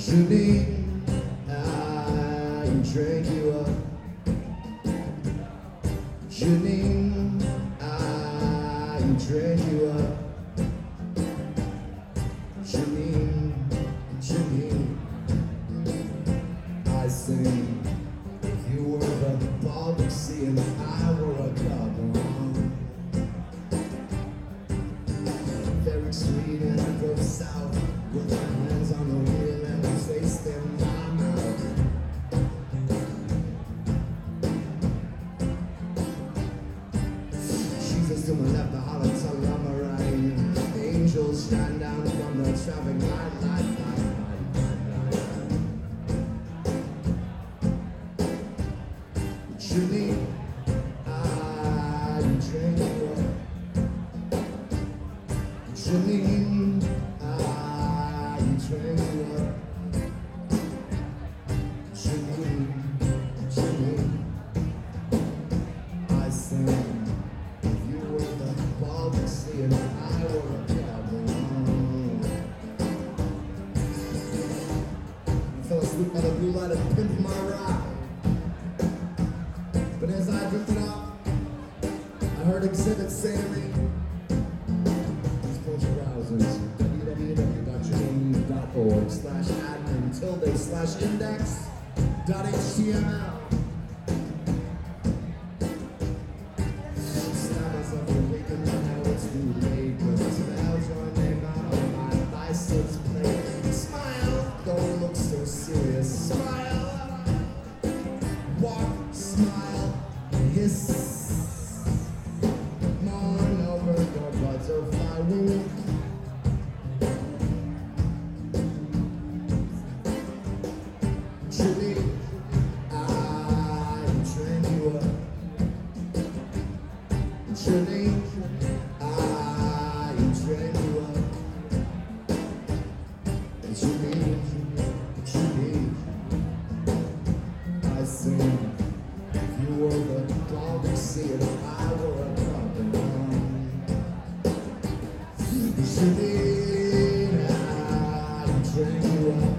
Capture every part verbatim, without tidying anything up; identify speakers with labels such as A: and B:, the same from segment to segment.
A: Janine, I drank you up. Janine, I drank you up. Janine, Janine, I sing. If you were the Baltic Sea and I were a cup, very sweet and I drove south with my hands on the wheel and a taste in my mouth. Jesus to my left, the hollow tongue on my right. Angels shine down from the traffic light, light, light, light, light, light. Janine, I drank you up. Janine, I drank you up. Janine, Janine, I sang. If you were the Baltic Sea and I were a cowboy. I fell asleep by the blue light and pimped my ride. But as I drifted off, I heard Exhibit say to me, www.janine.org slash admin tilde slash index dot html. Stab myself awake and now it's too late, cause it spells your name out on my license plate. Smile, don't look so serious. Smile, walk, smile, hiss. Mourn over your butterfly wound. Janine, I drank you up. Janine, I drank you up. Janine, Janine, I sing. If you were the Baltic Sea and I were a cup of wine. Janine, I drank you up.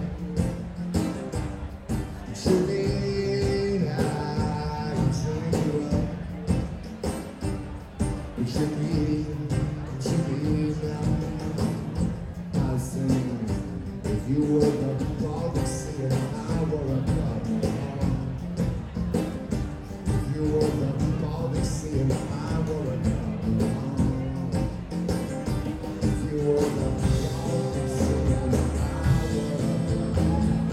A: Janine, I drank you up. Janine, Janine, I sing. If you were the Baltic Sea and I were a cup of wine. If you were the Baltic Sea and I were a cup of wine. If you were the Baltic Sea and I were a cup of wine.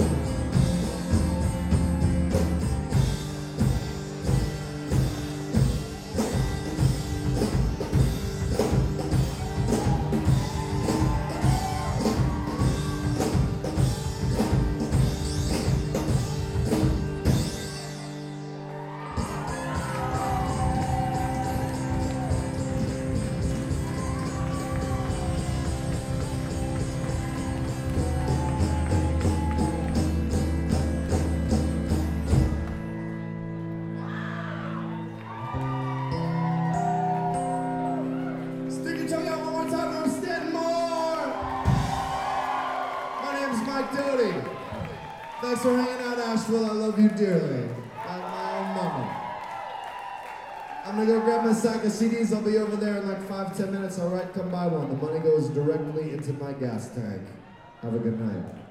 A: Thanks for hanging out, Asheville. I love you dearly. Like my own mama. I'm gonna go grab my sack of C Ds. I'll be over there in like five, ten minutes. All right, come buy one. The money goes directly into my gas tank. Have a good night.